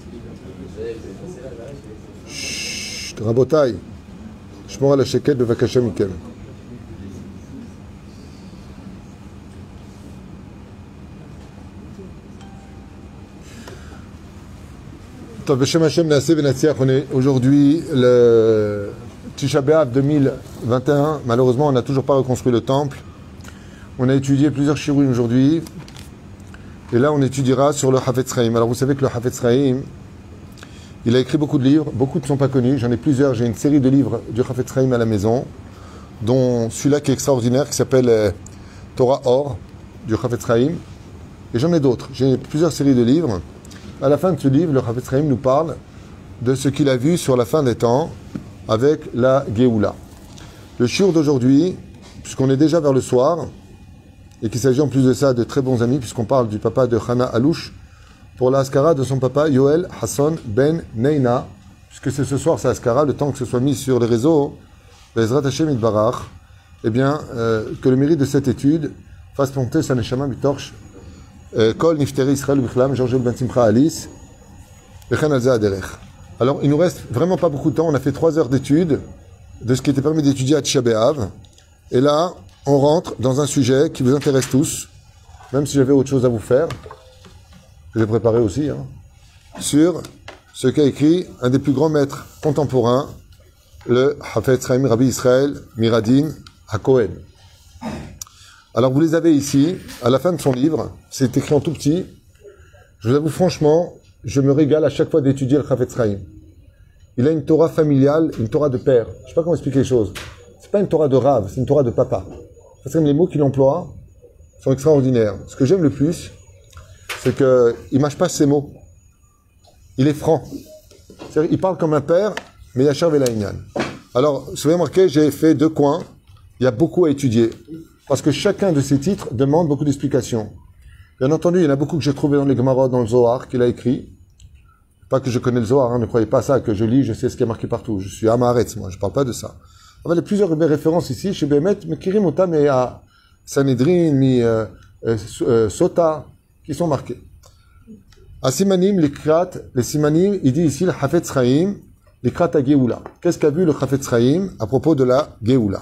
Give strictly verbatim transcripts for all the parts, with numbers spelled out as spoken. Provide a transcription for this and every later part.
Chut, Rabotai. Shmor al hasheket bevakasha mikem. Beshem Hashem Naaseh V'Natziach, on est aujourd'hui le Tisha B'Av deux mille vingt et un. Malheureusement, on n'a toujours pas reconstruit le temple. On a étudié plusieurs shiurim aujourd'hui. Et là, on étudiera sur le Hafetz Chaim. Alors, vous savez que le Hafetz Chaim, il a écrit beaucoup de livres. Beaucoup ne sont pas connus. J'en ai plusieurs. J'ai une série de livres du Hafetz Chaim à la maison, dont celui-là qui est extraordinaire, qui s'appelle euh, Torah Or, du Hafetz Chaim. Et j'en ai d'autres. J'ai plusieurs séries de livres. À la fin de ce livre, le Hafetz Chaim nous parle de ce qu'il a vu sur la fin des temps avec la Géoula. Le shiur d'aujourd'hui, puisqu'on est déjà vers le soir, et qu'il s'agit en plus de ça de très bons amis, puisqu'on parle du papa de Hana Alouche, pour la Askara de son papa Yoel Hassan Ben Neina, puisque c'est ce soir sa Askara, le temps que ce soit mis sur les réseaux, Bezrat Hashem Itbarach, eh bien, euh, que le mérite de cette étude fasse monter sa Neshama Mitorch, Kol Nifteri Israël Bichlam, Georges Ben Simcha Alice, Bechen Alza Aderech. Alors, il nous reste vraiment pas beaucoup de temps. On a fait trois heures d'études de ce qui était permis d'étudier à Tisha B'Av. Et là, on rentre dans un sujet qui vous intéresse tous, même si j'avais autre chose à vous faire, que j'ai préparé aussi, hein, sur ce qu'a écrit un des plus grands maîtres contemporains, le Hafetz Chaim Rabbi Israël Miradin HaKohen. Alors vous les avez ici, à la fin de son livre, c'est écrit en tout petit. Je vous avoue franchement, je me régale à chaque fois d'étudier le Hafetz Chaim. Il a une Torah familiale, une Torah de père. Je ne sais pas comment expliquer les choses. C'est pas une Torah de rave, c'est une Torah de papa. Parce que les mots qu'il emploie sont extraordinaires. Ce que j'aime le plus, c'est qu'il ne mâche pas ses mots. Il est franc. C'est-à-dire, il parle comme un père, mais Yachar Velaïnian. Alors, vous avez remarqué, j'ai fait deux coins. Il y a beaucoup à étudier. Parce que chacun de ces titres demande beaucoup d'explications. Bien entendu, il y en a beaucoup que j'ai trouvé dans les Gemarot, dans le Zohar, qu'il a écrit. Pas que je connais le Zohar, hein, ne croyez pas ça, que je lis, je sais ce qui est marqué partout. Je suis Amaretz, moi, je parle pas de ça. Il y a plusieurs références ici, chez Bémet, mais Kirim Otam et à Sanhedrin, mi euh, euh, Sota, qui sont marqués. À Simanim, les Krat, les Simanim, il dit ici le Hafetz Chaim, les Krat à Géoula. Qu'est-ce qu'a vu le Hafetz Chaim à propos de la Géoula?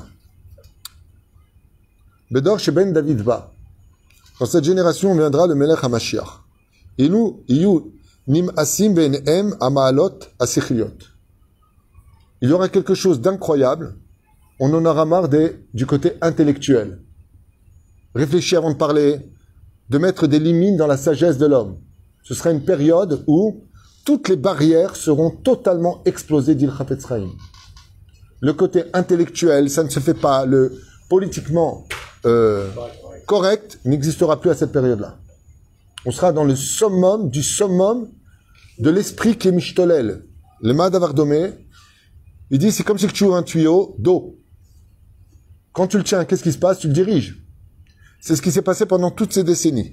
Bedor Sheben David va. Dans cette génération viendra le Melech HaMashiach. Ilu iyu nim asim be'enem amaalot asichliot. Il y aura quelque chose d'incroyable. On en aura marre des, du côté intellectuel. Réfléchir avant de parler, de mettre des limites dans la sagesse de l'homme. Ce sera une période où toutes les barrières seront totalement explosées, dit le Hafetz Chaim. Le côté intellectuel, ça ne se fait pas. Le politiquement Euh, correct n'existera plus à cette période-là. On sera dans le summum du summum de l'esprit qui est mishtolel. Le Madavardomé, il dit c'est comme si tu ouvres un tuyau d'eau. Quand tu le tiens, qu'est-ce qui se passe? Tu le diriges. C'est ce qui s'est passé pendant toutes ces décennies.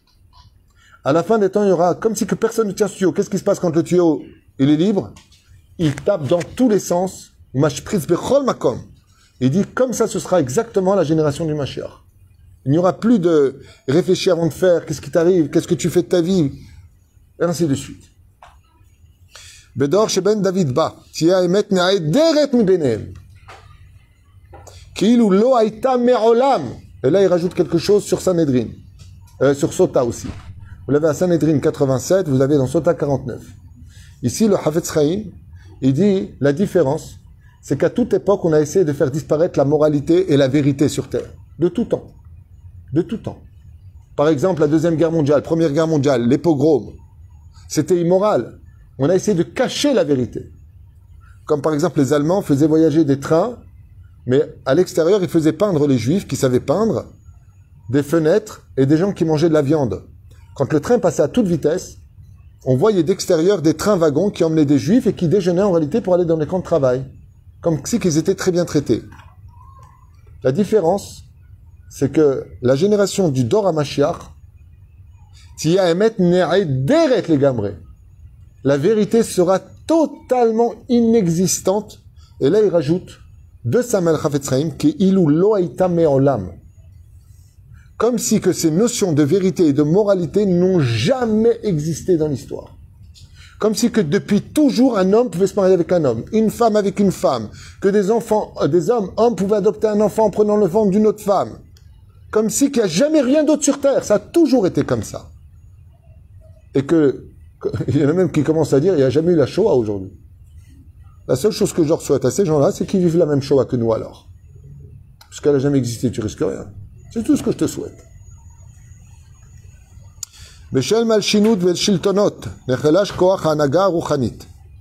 À la fin des temps, il y aura comme si que personne ne tient ce tuyau. Qu'est-ce qui se passe quand le tuyau il est libre? Il tape dans tous les sens. Mashpritz bechol makom. Il dit, comme ça, ce sera exactement la génération du Mashiach. Il n'y aura plus de réfléchir avant de faire, qu'est-ce qui t'arrive, qu'est-ce que tu fais de ta vie, et ainsi de suite. Bedor sheben David ba, tia emet ne'aederet mi benem. Ki'ilu lo haïta me'olam. Et là, il rajoute quelque chose sur Sanhedrin, euh, sur Sota aussi. Vous l'avez à Sanhedrin quatre-vingt-sept, vous l'avez dans Sota quarante-neuf. Ici, le Hafetz Chaim, il dit, la différence, c'est qu'à toute époque, on a essayé de faire disparaître la moralité et la vérité sur Terre. De tout temps. De tout temps. Par exemple, la Deuxième Guerre mondiale, Première Guerre mondiale, les pogroms. C'était immoral. On a essayé de cacher la vérité. Comme par exemple, les Allemands faisaient voyager des trains, mais à l'extérieur, ils faisaient peindre les Juifs qui savaient peindre, des fenêtres et des gens qui mangeaient de la viande. Quand le train passait à toute vitesse, on voyait d'extérieur des trains-wagons qui emmenaient des Juifs et qui déjeunaient en réalité pour aller dans les camps de travail. Comme si qu'ils étaient très bien traités. La différence, c'est que la génération du Dor HaMashiach, Tia Emet Ne'ederet Legamre. La vérité sera totalement inexistante. Et là, il rajoute de Samuel Hafetz Chaim qui ilu lo haïta me'olam. Comme si que ces notions de vérité et de moralité n'ont jamais existé dans l'histoire. Comme si que depuis toujours un homme pouvait se marier avec un homme, une femme avec une femme, que des enfants, euh, des hommes, hommes pouvaient adopter un enfant en prenant le ventre d'une autre femme. Comme si qu'il n'y a jamais rien d'autre sur terre. Ça a toujours été comme ça. Et que, que il y en a même qui commencent à dire, il n'y a jamais eu la Shoah aujourd'hui. La seule chose que je leur souhaite à ces gens-là, c'est qu'ils vivent la même Shoah que nous alors. Parce qu'elle n'a jamais existé, tu risques rien. C'est tout ce que je te souhaite. Beshel malshinut vel shiltonot, nechelash koach hanaga ruchanit.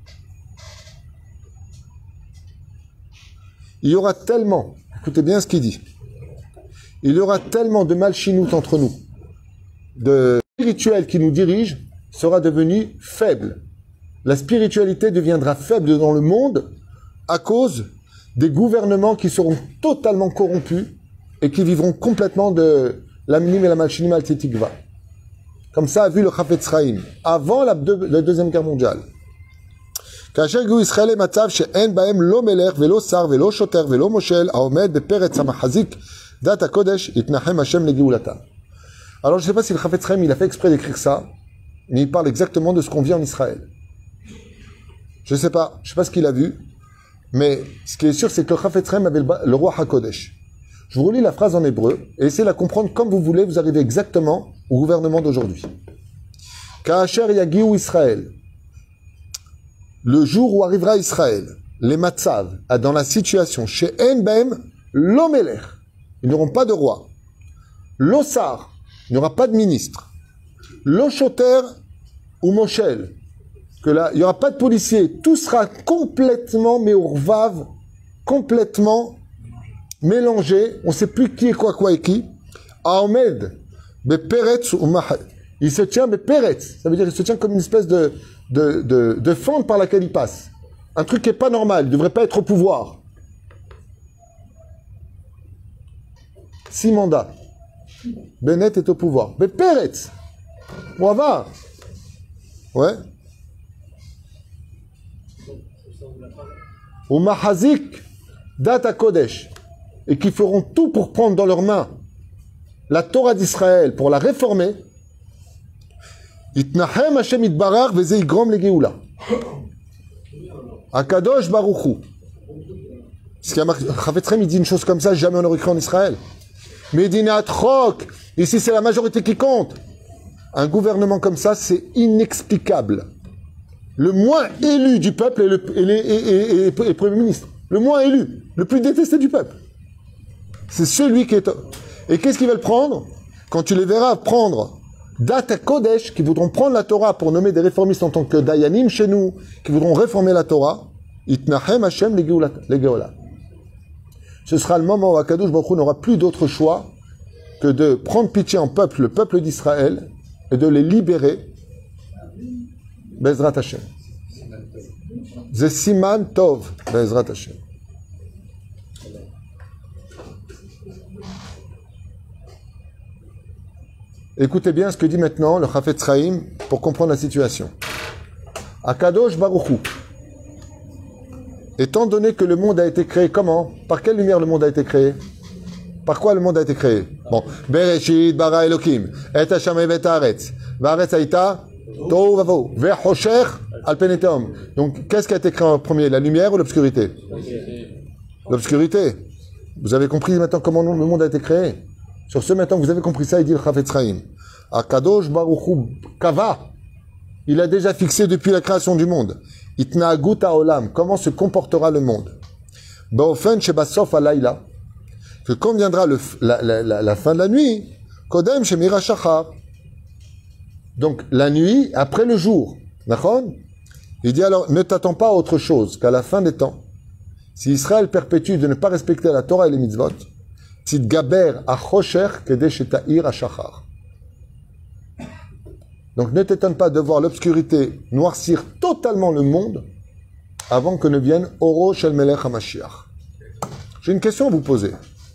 Il y aura tellement, écoutez bien ce qu'il dit, il y aura tellement de malchinout entre nous, de spirituel qui nous dirige sera devenu faible. La spiritualité deviendra faible dans le monde à cause des gouvernements qui seront totalement corrompus et qui vivront complètement de l'amnim et la malchinim al tetikva. Comme ça a vu le Chafetz Chaim, avant la, de, la Deuxième Guerre mondiale. כאשר הגיעו ישראל למצב שאין בהם לא מלך ולא שר ולא שוטר ולא מושל העומד בפרץ המחזיק דת הקודש יתנחם השם לגאולתם. Alors je ne sais pas si le Chafetz Chaim il a fait exprès d'écrire ça, mais il parle exactement de ce qu'on vit en Israël. Je ne sais pas, je ne sais pas ce qu'il a vu, mais ce qui est sûr c'est que le Chafetz Chaim avait le, le roi HaKodesh. Je vous relis la phrase en hébreu et essayez de la comprendre comme vous voulez, vous arrivez exactement au gouvernement d'aujourd'hui. Ka'asher yagiu Israël, le jour où arrivera Israël, les matzav, dans la situation, chez En Baem, l'omeler, ils n'auront pas de roi. L'osar, il n'y aura pas de ministre. L'oshoter ou moshel, que là, il n'y aura pas de policier. Tout sera complètement meurvav, complètement mélangé. On ne sait plus qui est quoi, quoi et qui. Ahmed, beperetz ou mahal. Il se tient beperetz. Ça veut dire qu'il se tient comme une espèce de De, de, de fente par laquelle il passe. Un truc qui n'est pas normal, il ne devrait pas être au pouvoir. Six mandats. Bennett est au pouvoir. Mais Peretz, Moava. Ouais. Ou Mahazik, Data Kodesh. Et qui feront tout pour prendre dans leurs mains la Torah d'Israël, pour la réformer. Itnahem Hashem itbarar veze yigrom legeula. Akadosh baruchu. Ce qui a marqué, Chafetz Chaim, il dit une chose comme ça, jamais on aurait cru en Israël. Medinat Chok, ici c'est la majorité qui compte. Un gouvernement comme ça, c'est inexplicable. Le moins élu du peuple est le est, est, est, est, est Premier ministre. Le moins élu, le plus détesté du peuple. C'est celui qui est... Et qu'est-ce qu'ils veulent prendre? Quand tu les verras prendre Data Kodesh, qui voudront prendre la Torah pour nommer des réformistes en tant que Dayanim chez nous, qui voudront réformer la Torah, Itnahem Hashem legeola. Ce sera le moment où Akadosh Baruch Hu n'aura plus d'autre choix que de prendre pitié en peuple, le peuple d'Israël, et de les libérer. Bezrat Hashem. Ze siman tov, Bezrat Hashem. Écoutez bien ce que dit maintenant le Chafetz Chaim pour comprendre la situation. Akadosh Baruch Hu, étant donné que le monde a été créé comment? Par quelle lumière le monde a été créé? Par quoi le monde a été créé? Bon, Bereshit bara Elokim, et Hashem et Haaretz, Vaaretz haïta tohu vavo, ve'chosher al pnei tehom. Donc, qu'est-ce qui a été créé en premier, la lumière ou l'obscurité? L'obscurité. Vous avez compris maintenant comment le monde a été créé? Sur ce, maintenant que vous avez compris ça, il dit le Chafetz Chaim. Akadosh Baruch Hu Kava. Il a déjà fixé depuis la création du monde. Itnaagut haolam. Comment se comportera le monde? Baofen shebasof halayla. Que quand viendra le, la, la, la, la fin de la nuit, Kodem shemira shachar. Donc, la nuit après le jour. D'accord? Il dit alors, ne t'attends pas à autre chose qu'à la fin des temps. Si Israël perpétue de ne pas respecter la Torah et les mitzvot, Tidgaber achosher kedesh eta'ir ashachar. Donc ne t'étonne pas de voir l'obscurité noircir totalement le monde avant que ne vienne Oro shel Melech HaMashiach. J'ai une question à vous poser.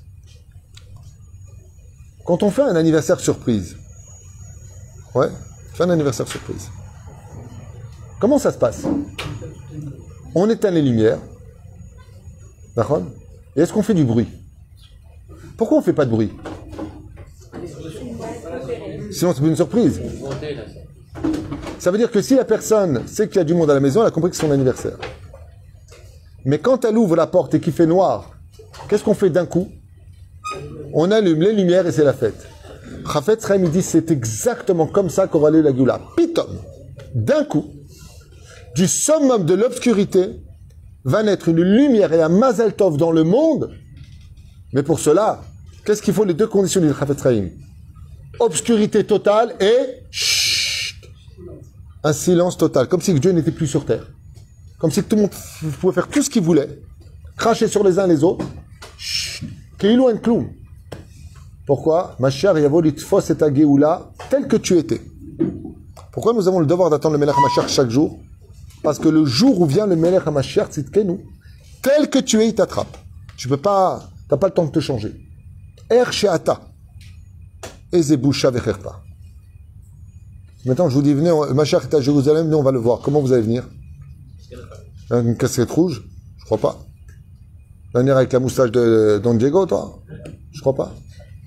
Quand on fait un anniversaire surprise, ouais, on fait un anniversaire surprise, comment ça se passe? On éteint les lumières, d'accord? Et est-ce qu'on fait du bruit? Pourquoi on ne fait pas de bruit? Sinon c'est une surprise. Ça veut dire que si la personne sait qu'il y a du monde à la maison, elle a compris que c'est son anniversaire. Mais quand elle ouvre la porte et qu'il fait noir, qu'est-ce qu'on fait d'un coup? On allume les lumières et c'est la fête. Chafetz Chaim, il dit, c'est exactement comme ça qu'aura lieu la Géoula. Pitom, d'un coup, du summum de l'obscurité, va naître une lumière et un Mazel Tov dans le monde. Mais pour cela, qu'est-ce qu'il faut les deux conditions du Chafetz Chaim? Obscurité totale et chut, un silence total, comme si Dieu n'était plus sur terre. Comme si tout le monde pouvait faire tout ce qu'il voulait, cracher sur les uns les autres. Keilou en kloum. Pourquoi? Mashiach yavo litfos et ta Géoula tel que tu étais. Pourquoi nous avons le devoir d'attendre le Melech HaMashiach chaque jour? Parce que le jour où vient le Melech HaMashiach, c'est que nous, tel que tu es, il t'attrape. Tu peux pas, t'as pas le temps de te changer. Er she'ata. Ezebusha vecherpa. Maintenant, je vous dis, venez, le Mashiach est à Jérusalem, nous on va le voir. Comment vous allez venir? Une casquette rouge? Je crois pas. Venir avec la moustache de Don Diego, toi? Je crois pas.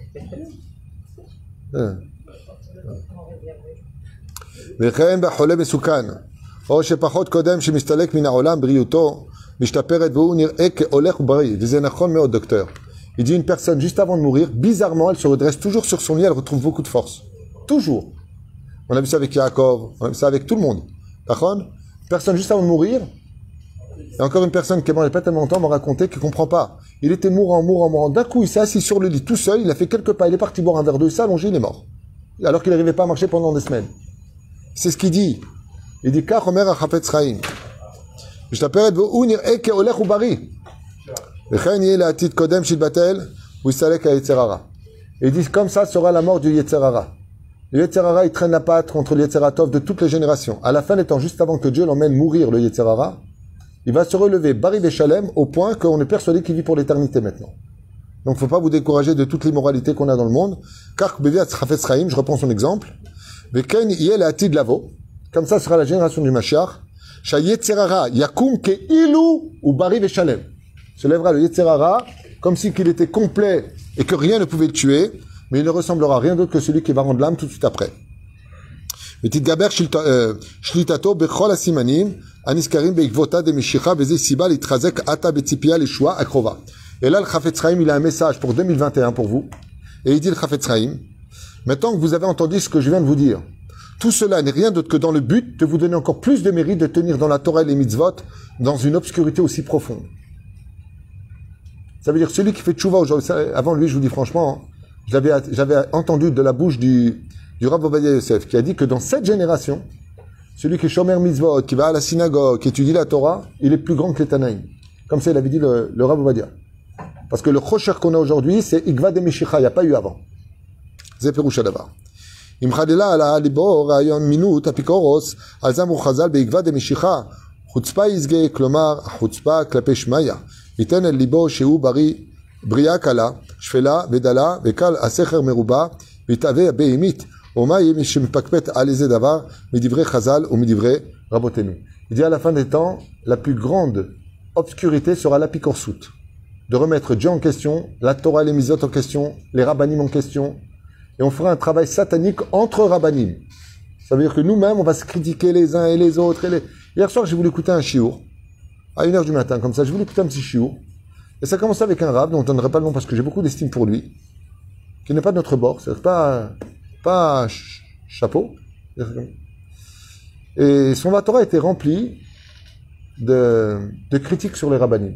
וכן בחולה מסוכן, או שפחות קודם שמסתלק מן העולם בריאותו, משתפרת והוא נראה כהולך ובריא. וזה נכון מאוד, docteur. Il dit une personne juste avant de mourir, bizarrement, elle se redresse toujours sur son lit, elle retrouve beaucoup de force. Toujours. On a vu ça avec Yaakov, on a vu ça avec tout le monde. D'accord? Une personne juste avant de mourir, et encore une personne qui est morte il n'y a pas tellement longtemps m'a raconté qu'il ne comprend pas. Il était mourant, mourant, mourant. D'un coup, il s'est assis sur le lit tout seul, il a fait quelques pas, il est parti boire un verre d'eau, il s'est allongé, il est mort. Alors qu'il n'arrivait pas à marcher pendant des semaines. C'est ce qu'il dit. Il dit, Kach Omer HaChafetz Chaim. משתפרת והוא נראה כהולך ובריא. וכן יהיה לעתיד קודם שיתבטל, הוא יסלק היצר הרע. Il dit, comme ça sera la mort du Yetzer Hara. Le Yetzer Hara, il traîne la patte contre le Yetzer Hatov de toutes les générations. À la fin des temps, juste avant que Dieu l'emmène mourir, le Yetzer Hara, il va se relever, Bari Veshalem, au point qu'on est persuadé qu'il vit pour l'éternité maintenant. Donc, il ne faut pas vous décourager de toute l'immoralité qu'on a dans le monde. Car, Chafetz Chaim, je reprends son exemple. Veken Yel Atid Lavo. Comme ça sera la génération du Mashiach. Sha Yetzer Hara, Yakum Ke Ilu ou Bari Veshalem. Se lèvera le Yetzer Hara, comme si qu'il était complet et que rien ne pouvait le tuer, mais il ne ressemblera à rien d'autre que celui qui va rendre l'âme tout de suite après. ותתגבר שליטתו בכל הסימנים הנזכרים בעקבותא דמשיחא וזה סיבה להתחזק עתה בציפייה לישועה הקרובה. Et là, le Chafetz Chaim, il a un message pour deux mille vingt et un pour vous. Et il dit le Chafetz Chaim, maintenant que vous avez entendu ce que je viens de vous dire, tout cela n'est rien d'autre que dans le but de vous donner encore plus de mérite de tenir dans la Torah et les mitzvot dans une obscurité aussi profonde. Ça veut dire celui qui fait tchouva aujourd'hui, avant lui, je vous dis franchement, j'avais, j'avais entendu de la bouche du du Rav Ovadia Yosef, qui a dit que dans cette génération, celui qui est Shomer Mitzvot, qui va à la synagogue, qui étudie la Torah, il est plus grand que les Tanaïm. Comme ça, il avait dit le, le Rav Ovadia. Parce que le Chosher qu'on a aujourd'hui, c'est Igva de Meshicha, il n'y a pas eu avant. C'est Perouch Adavar. אם חלילה עלה ליבו רעיון מינות אפיקורוס, על זה אמרו חז"ל בעקבא דמשיחא, חוצפה יסגה, כלומר החוצפה כלפי שמיא, ייתן אל ליבו שהוא בריא, בריאה קלה, שפלה ודלה, וקל הסכר מרובה, ויתהווה בהמית. Il dit à la fin des temps, la plus grande obscurité sera l'apikorsut. De remettre Dieu en question, la Torah et les mitzvot en question, les rabbanim en question. Et on fera un travail satanique entre rabbanim. Ça veut dire que nous-mêmes, on va se critiquer les uns et les autres. Et les... Hier soir, j'ai voulu écouter un shiur. À une heure du matin, comme ça, j'ai voulu écouter un petit shiur. Et ça commençait avec un rab, dont on ne donnerait pas le nom parce que j'ai beaucoup d'estime pour lui, qui n'est pas de notre bord. C'est pas... pas ch chapeau. Et son Torah était rempli de, de critiques sur les rabbanim.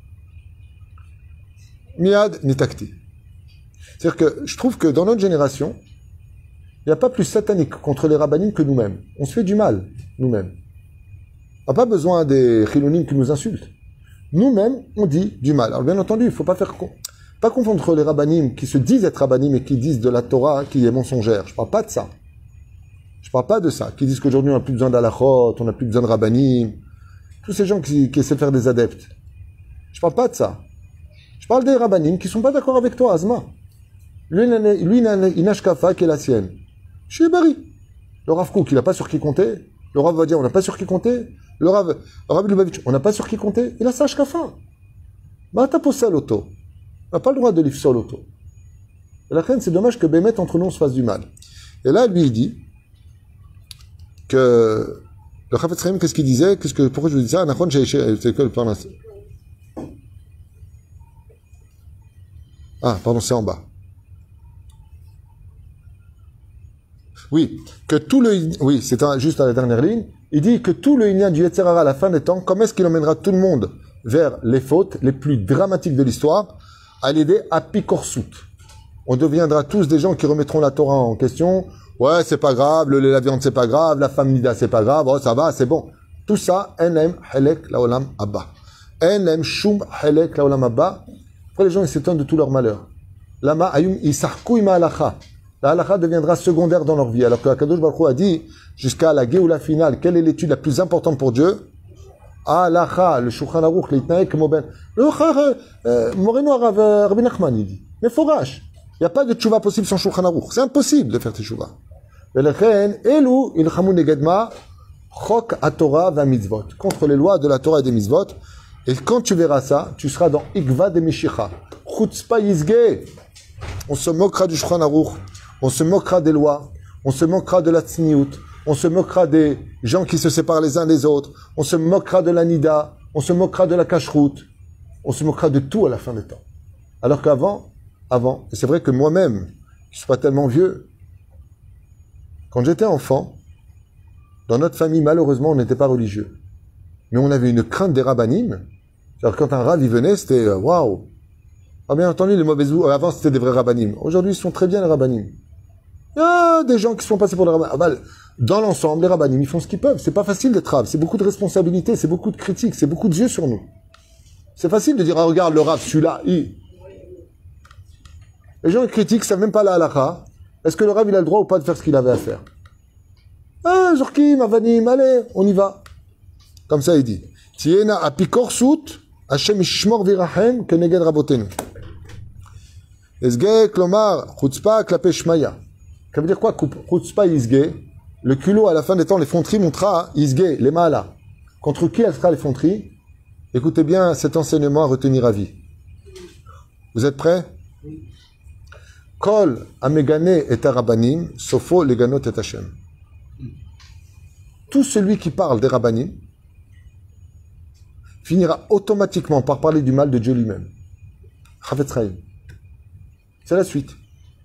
Miad nitakti. C'est-à-dire que je trouve que dans notre génération, il n'y a pas plus satanique contre les rabbanim que nous-mêmes. On se fait du mal, nous-mêmes. On n'a pas besoin des chilonim qui nous insultent. Nous-mêmes, on dit du mal. Alors bien entendu, il ne faut pas faire... Pas confondre les rabbanim qui se disent être rabbanim et qui disent de la Torah qui est mensongère. Je ne parle pas de ça. Je ne parle pas de ça. Qui disent qu'aujourd'hui on n'a plus besoin d'alachot, on n'a plus besoin de rabbanim. Tous ces gens qui, qui essaient de faire des adeptes. Je ne parle pas de ça. Je parle des rabbanim qui ne sont pas d'accord avec toi, Azma. Lui, lui il a une ashkafa qui est la sienne. Je suis bari. Le Rav Kook, il n'a pas sur qui compter. Le Rav va dire, on n'a pas sur qui compter. Le Rav, le Rav Lubavitch, on n'a pas sur qui compter. Il a sa ashkafa. Bah, t'as posé l'auto. On n'a pas le droit de livre sur l'auto. Et la reine, c'est dommage que Bémet entre nous on se fasse du mal. Et là, lui, il dit que le Chafetz Chaim, qu'est-ce qu'il disait? Qu'est-ce que, pourquoi je vous dis ça? C'est que le parlant. Ah, pardon, c'est en bas. Oui, que tout le, oui, c'est un, juste à la dernière ligne. Il dit que tout le Inyan du Yetzer Hara à la fin des temps, comment est-ce qu'il emmènera tout le monde vers les fautes les plus dramatiques de l'histoire? À l'aider à Pikorsut. On deviendra tous des gens qui remettront la Torah en question. Ouais, c'est pas grave, le lait, la viande, c'est pas grave, la femme nida, c'est pas grave, oh, ça va, c'est bon. Tout ça, enem helek laolam abba. Enem shum helek laolam abba. Après, les gens, ils s'étonnent de tout leur malheur. Lama ayum isarkou ima halacha. La halacha deviendra secondaire dans leur vie. Alors que Akadosh Baruch Hu a dit, jusqu'à la Géoula finale, quelle est l'étude la plus importante pour Dieu? Halacha, le Shulchan Aruch, l'Itnaï, comme Ben. Le Chachar, Moreno Rabbi Nachman, il dit. Mais fourrage. Il n'y a pas de tchouva possible sans Shulchan Aruch. C'est impossible de faire tchouva. Contre les lois de la Torah et des mitzvot. Et quand tu verras ça, tu seras dans Ikva de Mishicha. Chutzpa Yizge. On se moquera du Shulchan Aruch. On se moquera des lois. On se moquera de la Tzniut. On se moquera des gens qui se séparent les uns des autres. On se moquera de la Nida. On se moquera de la Kashrut. On se moquera de tout à la fin des temps. Alors qu'avant, avant, et c'est vrai que moi-même, je ne suis pas tellement vieux. Quand j'étais enfant, dans notre famille, malheureusement, on n'était pas religieux. Mais on avait une crainte des rabbanim. Alors quand un rav y venait, c'était euh, waouh. Ah, bien entendu, les mauvais ou avant c'était des vrais rabbanim. Aujourd'hui, ils sont très bien les rabbanim. Il y a des gens qui sont passés pour les rabbanim. Ah, bah, dans l'ensemble, les rabbanim, ils font ce qu'ils peuvent. C'est pas facile d'être rav. C'est beaucoup de responsabilités, c'est beaucoup de critiques, c'est beaucoup de yeux sur nous. C'est facile de dire, ah, regarde le rav, celui-là, il. Les gens critiquent, savent même pas la halakha. Est-ce que le rav, il a le droit ou pas de faire ce qu'il avait à faire? Ah, Jorkim, Avanim, allez, on y va. Comme ça, il dit. Tiena apikorsut, Hashem ishmor virachem, keneged rabotenu. Esge, klomar, chutzpa, klape shmaya. Ça veut dire quoi, chutzpa, isge? Le culot, à la fin des temps, les fonteries montrera, isge, les maala. Contre qui elle sera les fonteries? Écoutez bien cet enseignement à retenir à vie. Vous êtes prêts? Kol amegane et arabanim, sofo leganot et Hashem. Tout celui qui parle des rabbanim finira automatiquement par parler du mal de Dieu lui-même. Chafetz Chaim. C'est la suite.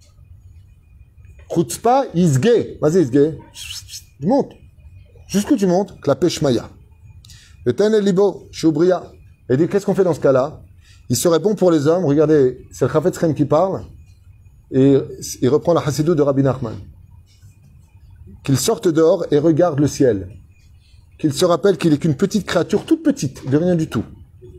Chutzpa isge. Vas-y, isge. Tu montes. Jusqu'où tu montes? Klapé shmaya. Eten el libo, shubria. Et dit, qu'est-ce qu'on fait dans ce cas-là? Il serait bon pour les hommes. Regardez, c'est le Chafetz Chaim qui parle. Et il reprend la Hassidut de Rabbi Nachman. Qu'il sorte dehors et regarde le ciel. Qu'il se rappelle qu'il est qu'une petite créature, toute petite, de rien du tout.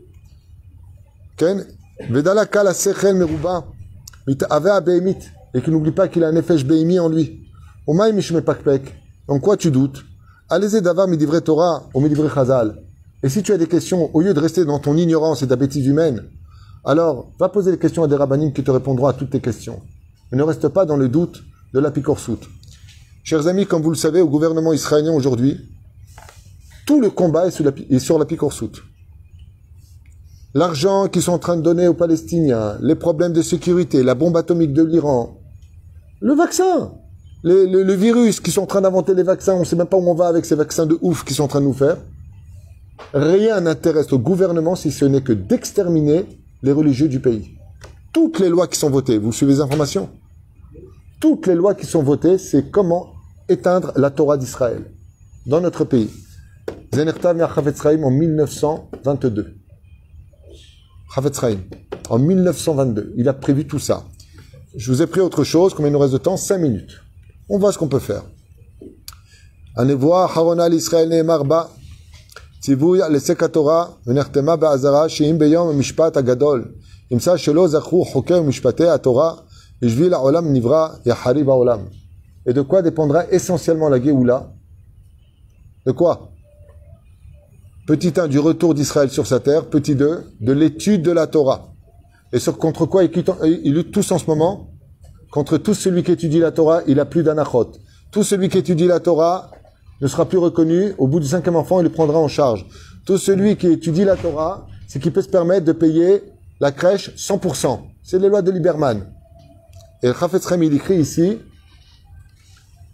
Ken, Vedala kala sechel meruba, mitave beimit, et qu'il n'oublie pas qu'il a un nefesh beimi en lui. Omaï mishme pakpek. En quoi tu doutes? Allez-y d'avoir midivre Torah ou midivre Chazal. Et si tu as des questions, au lieu de rester dans ton ignorance et ta bêtise humaine, alors va poser des questions à des rabbanim qui te répondront à toutes tes questions. Mais ne reste pas dans le doute de l'apikorsut. Chers amis, comme vous le savez, au gouvernement israélien aujourd'hui, tout le combat est sur la, est sur la pikorsut. L'argent qu'ils sont en train de donner aux Palestiniens, les problèmes de sécurité, la bombe atomique de l'Iran, le vaccin, les, le, le virus qui sont en train d'inventer les vaccins, on ne sait même pas où on va avec ces vaccins de ouf qu'ils sont en train de nous faire. Rien n'intéresse au gouvernement si ce n'est que d'exterminer les religieux du pays. Toutes les lois qui sont votées, vous suivez les informations? Toutes les lois qui sont votées, c'est comment éteindre la Torah d'Israël dans notre pays. Zenerta Mer Chafetz Chaim en mille neuf cent vingt-deux. Chafetz Chaim, en mille neuf cent vingt-deux. Il a prévu tout ça. Je vous ai pris autre chose, combien il nous reste de temps? Cinq minutes. On voit ce qu'on peut faire. Anevoa Harona l'Israël Neemar Ba. Tzivouya l'Esek Torah, Venertema Be'azara, Sheim Beyom Mishpat Agadol. Imsa Shelo Zachru Choker Mishpate Torah, Ishvi la Olam Nivra Yahari Baolam. Et de quoi dépendra essentiellement la Géoula? De quoi? Petit un, du retour d'Israël sur sa terre. Petit deux, de l'étude de la Torah. Et sur, contre quoi ils luttent tous en ce moment? Contre tout celui qui étudie la Torah, il a plus d'anachot. Tout celui qui étudie la Torah ne sera plus reconnu. Au bout du cinquième enfant, il le prendra en charge. Tout celui qui étudie la Torah, c'est qu'il peut se permettre de payer la crèche cent pour cent. C'est les lois de Lieberman. Et le Chafetz Chaim, il écrit ici,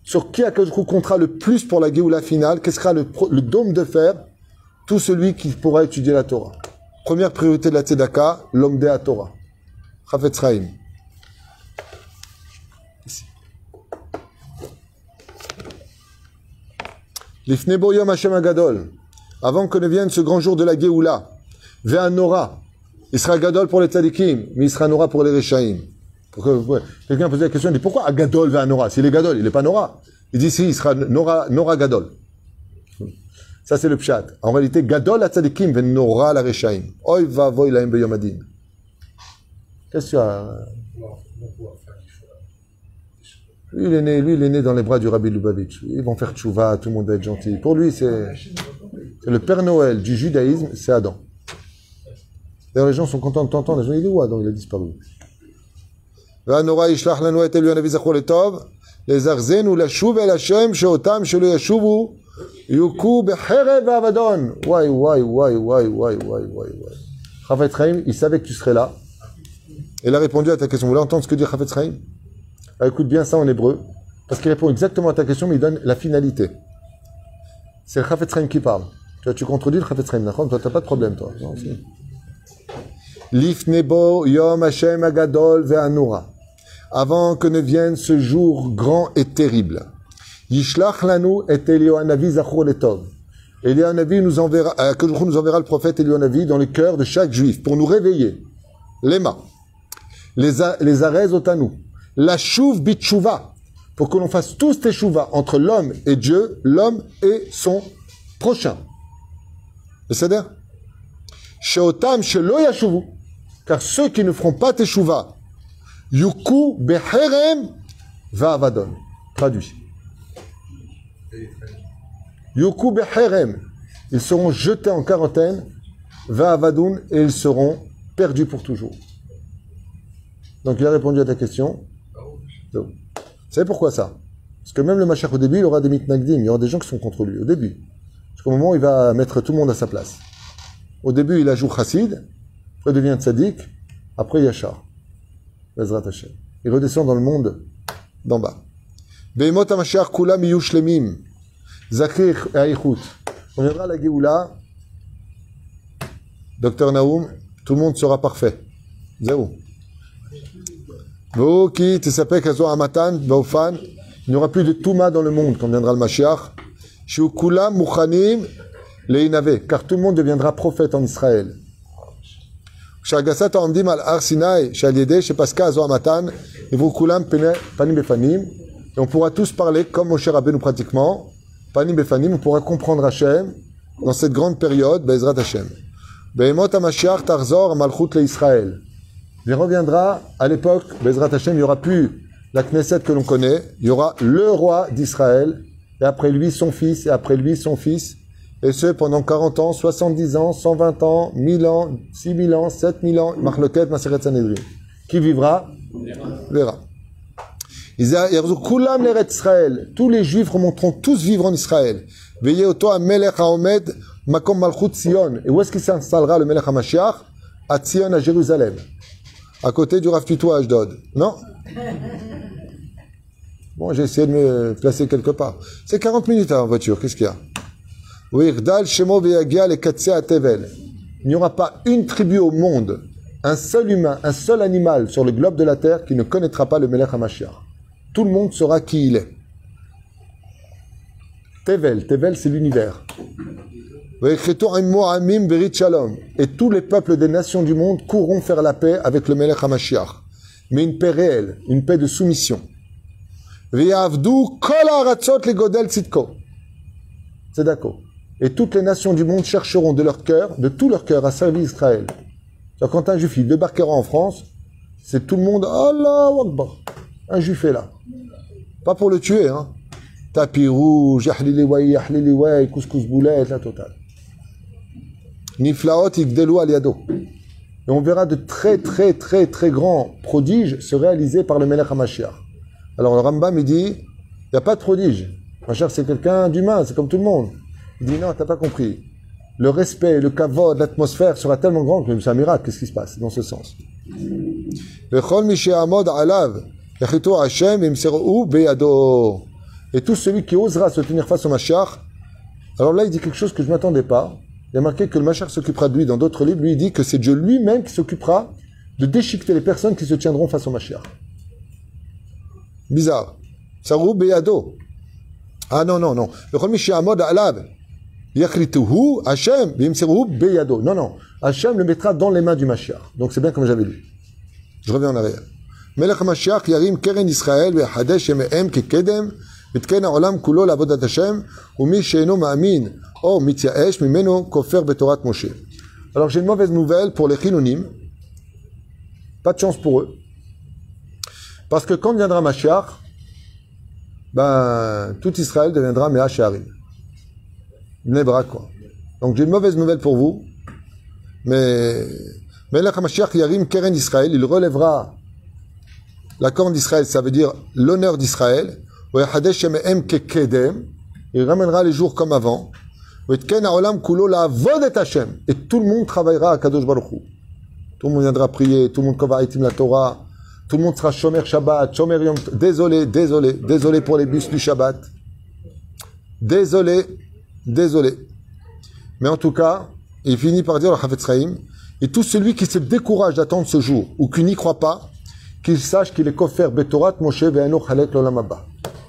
sur qui Akadosh Baruch Hu comptera le plus pour la Géoula finale, quel sera le, le dôme de fer, tout celui qui pourra étudier la Torah. Première priorité de la Tzedaka, l'homme de la Torah. Chafetz Chaim. Ici. Lifnei bo yom Hashem Agadol. Avant que ne vienne ce grand jour de la Géoula, Ve'an Nora. Il sera Gadol pour les Tzadikim, mais il sera Nora pour les Rechaim. Ouais. Quelqu'un posait la question, il dit pourquoi Agadol Ve'an Nora? S'il est Gadol, il n'est pas Nora. Il dit si, il sera Nora, Nora Gadol. Ça, c'est le pshat. En réalité, Gadol la tzadikim, ven Nora la rechaim. Oy va voy laim beyom adin. Qu'est-ce que tu as? Lui, il est né, lui, il est né dans les bras du Rabbi Lubavitch. Ils vont faire tchouva, tout le monde va être gentil. Pour lui, c'est, c'est le Père Noël du judaïsme, c'est Adam. D'ailleurs, les gens sont contents de t'entendre. Les gens disent, où Adam, il a disparu. Nora yishlach lanu et Elion avi zachor letov, les arzen ou la chouv el Hashem, sheotam shelo yashuvu, yuku becherev avadon. Why, why, why, why, why, why, why, why. Chafetz Chaim, il savait que tu serais là. Et il a répondu à ta question. Vous voulez entendre ce que dit Chafetz Chaim? Ah, écoute bien ça en hébreu, parce qu'il répond exactement à ta question, mais il donne la finalité. C'est le Chafetz Chaim qui parle. Tu vois, tu contredis le Chafetz Chaim, d'accord? Toi, t'as pas de problème, toi. Non, si. Lifnei bo yom Hashem agadol ve'anura. Avant que ne vienne ce jour grand et terrible. Yishlach lanu et Elionavi zachor letov. Elionavi nous enverra, que nous enverra le prophète Elionavi dans le cœur de chaque juif pour nous réveiller. Lema. Les, les arez otanou. La chouv bitchouva. Pour que l'on fasse tous teshuva entre l'homme et Dieu, l'homme et son prochain. C'est-à-dire? Sheotam shelo yashuvu. Car ceux qui ne feront pas teshuva, yuku beherem va'avadon. Traduit. Yuku beherem. Ils seront jetés en quarantaine, va'avadon, et ils seront perdus pour toujours. Donc il a répondu à ta question. Vous savez pourquoi ça? Parce que même le Mashiach au début, il aura des mitnagdim, il y aura des gens qui sont contre lui, au début. Parce qu'au moment où il va mettre tout le monde à sa place. Au début, il ajoute chassid, après il devient tzaddik, après yachar. Bezrat Hashem. Il redescend dans le monde d'en bas. Be'emot ha-Mashiach kulam iyu shlemim. Zakir et Aïchout. On viendra à la Géoula. Docteur Naoum, tout le monde sera parfait. Zéro. Vous qui t'sapek azo amatan, baofan. Il n'y aura plus de touma dans le monde quand viendra le Mashiach. Shiu kulam muchanim le'inave. Car tout le monde deviendra prophète en Israël. Shagasat amdim al ar Sinai, shal yedeh, shepaska azo amatan, ivru kulam panim befanim. Et on pourra tous parler comme Moshe Rabbeinu pratiquement. Panim befanim, on pourra comprendre Hashem dans cette grande période, Be'ezrat Hashem. Be'emot ha-Mashiach tarzor malchut le-Israël. Il reviendra à l'époque, Be'ezrat Hashem, il n'y aura plus la Knesset que l'on connaît, il y aura le roi d'Israël, et après lui son fils, et après lui son fils, et ce pendant quarante ans, soixante-dix ans, cent vingt ans, mille ans, six mille ans, sept mille ans, Machloket, Maseret Sanhedrin. Qui vivra? Verra. Tous les juifs remonteront tous vivre en Israël. Veillez auto à Melech Haomed, Makom Malchut Sion. Et où est-ce qu'il s'installera le Melech HaMashiach? À Sion, à Jérusalem. À côté du Rav Tutu à Ashdod. Non? Bon, j'ai essayé de me placer quelque part. C'est quarante minutes en voiture, qu'est-ce qu'il y a? Il n'y aura pas une tribu au monde, un seul humain, un seul animal sur le globe de la terre qui ne connaîtra pas le Melech HaMashiach. Tout le monde saura qui il est. Tevel, Tevel c'est l'univers. Et tous les peuples des nations du monde courront faire la paix avec le Melech HaMashiach. Mais une paix réelle, une paix de soumission. C'est d'accord. Et toutes les nations du monde chercheront de leur cœur, de tout leur cœur, à servir Israël. Alors, quand un juif il débarquera en France, c'est tout le monde, Allahu Akbar. Un juif est là. Pas pour le tuer, hein. Tapis rouge, yahlili way, yahlili way, couscous boulette, la totale. Niflaot igdelu al yado. Et on verra de très, très, très, très grands prodiges se réaliser par le Melech HaMashiach. Alors le Rambam, il dit, il n'y a pas de prodige. Mashiach, c'est quelqu'un d'humain, c'est comme tout le monde. Il dit, non, t'as pas compris. Le respect, le kavod, l'atmosphère sera tellement grand que c'est un miracle. Qu'est-ce qui se passe dans ce sens? et tout celui qui osera se tenir face au Mashiach. Alors là, il dit quelque chose que je ne m'attendais pas. Il y a marqué que le Mashiach s'occupera de lui. Dans d'autres livres, lui, il dit que c'est Dieu lui-même qui s'occupera de déchiqueter les personnes qui se tiendront face au Mashiach. Bizarre. Sarou beyado. Ah non, non, non. Le Chol Mishi Amod Alav. Yakhrituhu Hashem bimseruhu beyado. Non, non. Hashem le mettra dans les mains du Mashiach. Donc c'est bien comme j'avais lu. Je reviens en arrière. Melech HaMashiach yarim keren Israël ve'hadesh yemehem kekedem v'tken ha'olam kulo la'avodat Hashem u'mi she'eno ma'amin o mityaesh mimeno kofer betorat Moshe. Alors j'ai une mauvaise nouvelle pour les Chilonim. Pas de chance pour eux. Parce que quand viendra Mashiach, ben, tout Israël deviendra Mea She'arim. Nebra, quoi. Donc j'ai une mauvaise nouvelle pour vous. Mais Melech HaMashiach yarim keren Israël, il relèvera la corne d'Israël, ça veut dire l'honneur d'Israël. Il ramènera les jours comme avant. Et tout le monde travaillera à Kadosh Baruch Hu. Tout le monde viendra prier, tout le monde va la Torah, tout le monde sera Shomer Shabbat, Shomer Yom. Désolé, désolé, désolé pour les bus du Shabbat. Désolé, désolé. Mais en tout cas, il finit par dire le Chafetz Chaim, et tout celui qui se décourage d'attendre ce jour, ou qui n'y croit pas, qu'il sache qu'il est kofer betorat Moshe ve'eno chalek l'olam haba.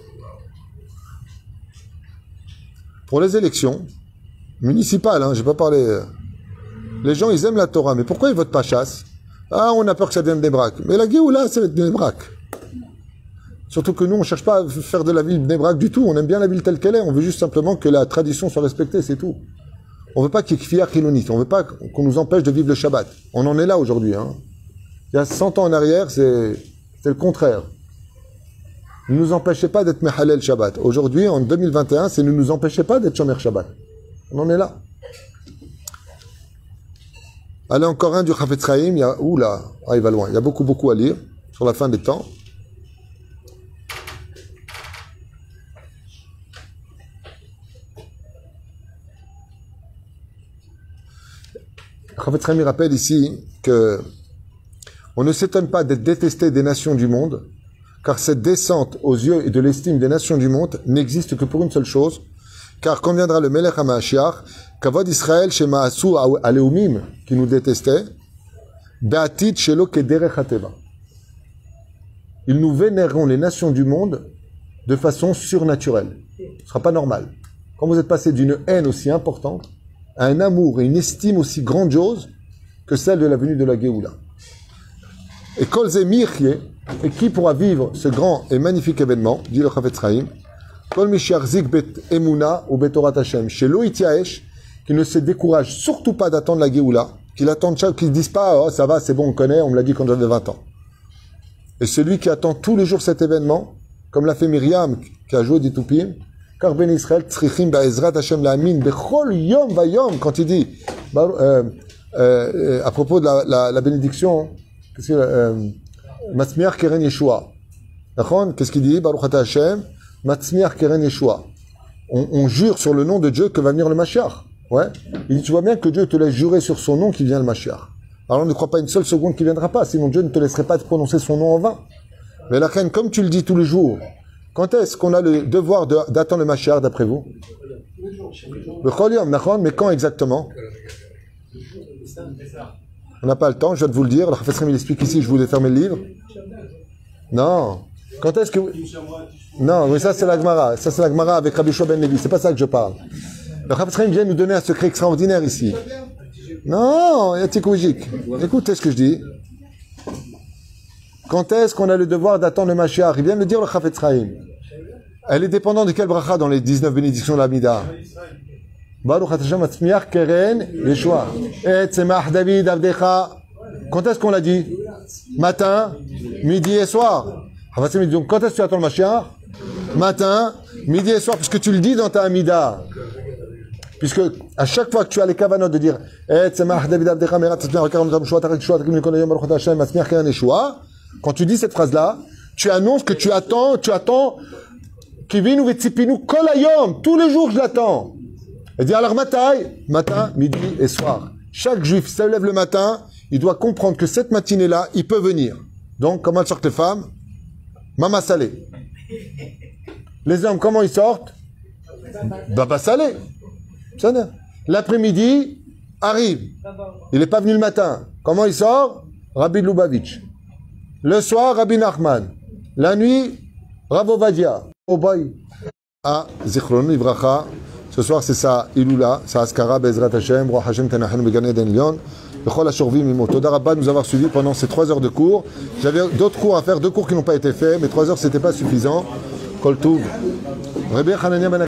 Pour les élections municipales, hein, je vais pas parler. Euh, les gens, ils aiment la Torah, mais pourquoi ils votent pas chasse? Ah, on a peur que ça devienne Bnei Brak. Mais la Géoula, ça va être Bnei Brak. Surtout que nous, on cherche pas à faire de la ville Bnei Brak du tout. On aime bien la ville telle qu'elle est. On veut juste simplement que la tradition soit respectée, c'est tout. On veut pas qu'il y ait kfiyah chilonite. On veut pas qu'on nous empêche de vivre le Shabbat. On en est là aujourd'hui, hein. Il y a cent ans en arrière, c'est le contraire. Ne nous empêchez pas d'être Mehalel Shabbat. Aujourd'hui, en deux mille vingt et un, c'est ne nous empêchez pas d'être Shomer Shabbat. On en est là. Allez, encore un du Chafetz Chaim. Il y a, oula, ah, il va loin. Il y a beaucoup, beaucoup à lire sur la fin des temps. Chafetz Chaim rappelle ici que on ne s'étonne pas d'être détesté des nations du monde, car cette descente aux yeux et de l'estime des nations du monde n'existe que pour une seule chose, car quand viendra le Melech HaMashiach, Kavod Israël Shema Asu Aleumim, qui nous détestait, Be'atid Shelo Kederech HaTeva. Ils nous vénéreront les nations du monde de façon surnaturelle. Ce ne sera pas normal. Quand vous êtes passé d'une haine aussi importante à un amour et une estime aussi grandiose que celle de la venue de la Géoula. Et Kol Mirye, et qui pourra vivre ce grand et magnifique événement, dit le Chafetz Chaim, Kol Misharzik Bet Emuna ou Betorat Hashem, chez Loïtiaesh, qui ne se décourage surtout pas d'attendre la Géoula, qu'il attende chaque, qu'ils ne disent pas, oh, ça va, c'est bon, on connaît, on me l'a dit quand j'avais vingt ans. Et celui qui attend tous les jours cet événement, comme l'a fait Myriam, qui a joué des Toupim, car Ben Israël, Tzrichim, Ba'ezrat Hashem, La'amin, Bechol Yom Vayom, quand il dit, bah, euh, euh, à propos de la, la, la bénédiction, qu'est-ce que, Matzmiach Keren Yeshua. Qu'est-ce qu'il dit? Baruch Ata Hashem, Matzmiach Keren Yeshua. On, on jure sur le nom de Dieu que va venir le Mashiach. Ouais. Il dit, tu vois bien que Dieu te laisse jurer sur son nom qu'il vient le Mashiach. Alors on ne croit pas une seule seconde qu'il viendra pas, sinon Dieu ne te laisserait pas te prononcer son nom en vain. Mais la reine, comme tu le dis tous les jours, quand est-ce qu'on a le devoir d'attendre le Mashiach d'après vous? Le Chol Yom, mais quand exactement? On n'a pas le temps, je viens de vous le dire. Le Chafetz Chaim, il explique ici, je voulais fermer le livre. Non. Quand est-ce que... Non, mais ça c'est la Gemara. Ça c'est la Gemara avec Rabbi Shua ben Levi. C'est pas ça que je parle. Le Chafetz Chaim vient nous donner un secret extraordinaire ici. Non, il y a Tikoujik. Écoutez ce que je dis. Quand est-ce qu'on a le devoir d'attendre le Mashiach? Il vient de le dire le Chafetz Chaim. Elle est dépendante de quelle bracha dans les dix-neuf bénédictions de l'Amida? Baruch Hashem Matzmiach Keren Yeshua. Et Tzemach David Avdecha. Quand est-ce qu'on l'a dit? Matin, midi et soir. Donc quand est-ce que tu attends le Mashiach? Matin, midi et soir, puisque tu le dis dans ta Amida. Puisque à chaque fois que tu as les kavanot de dire Et Tzemach David Avdecha Merat Tzemach Keren Yeshua Tarek Yeshua Tarek Yeshua Baruch Hashem Matzmiach Keren Yeshua. Quand tu dis cette phrase-là, tu annonces que tu attends, tu attends Kivinu Vetsipinu Kol Hayom. Tous les jours je l'attends. Elle dit alors matin, matin, midi et soir. Chaque juif se lève le matin, il doit comprendre que cette matinée-là, il peut venir. Donc, comment sortent les femmes? Mama salé. Les hommes, comment ils sortent? Baba Salé. L'après-midi arrive. Il n'est pas venu le matin. Comment il sort? Rabbi Lubavitch. Le soir, Rabbi Nachman. La nuit, Rav Ovadia. Oh boy. Ah, Zichron Ivracha. Ce soir, c'est ça, Iloula, ça Askara, Bezrat Hashem, Roi Hashem Tanachan, Began Eden Lyon. Bechol HaShorvim Mimo. Toda Rabba nous avoir suivis pendant ces trois heures de cours. J'avais d'autres cours à faire, deux cours qui n'ont pas été faits, mais trois heures, c'était pas suffisant. Kol Tuv. Rabbi Hanania Ben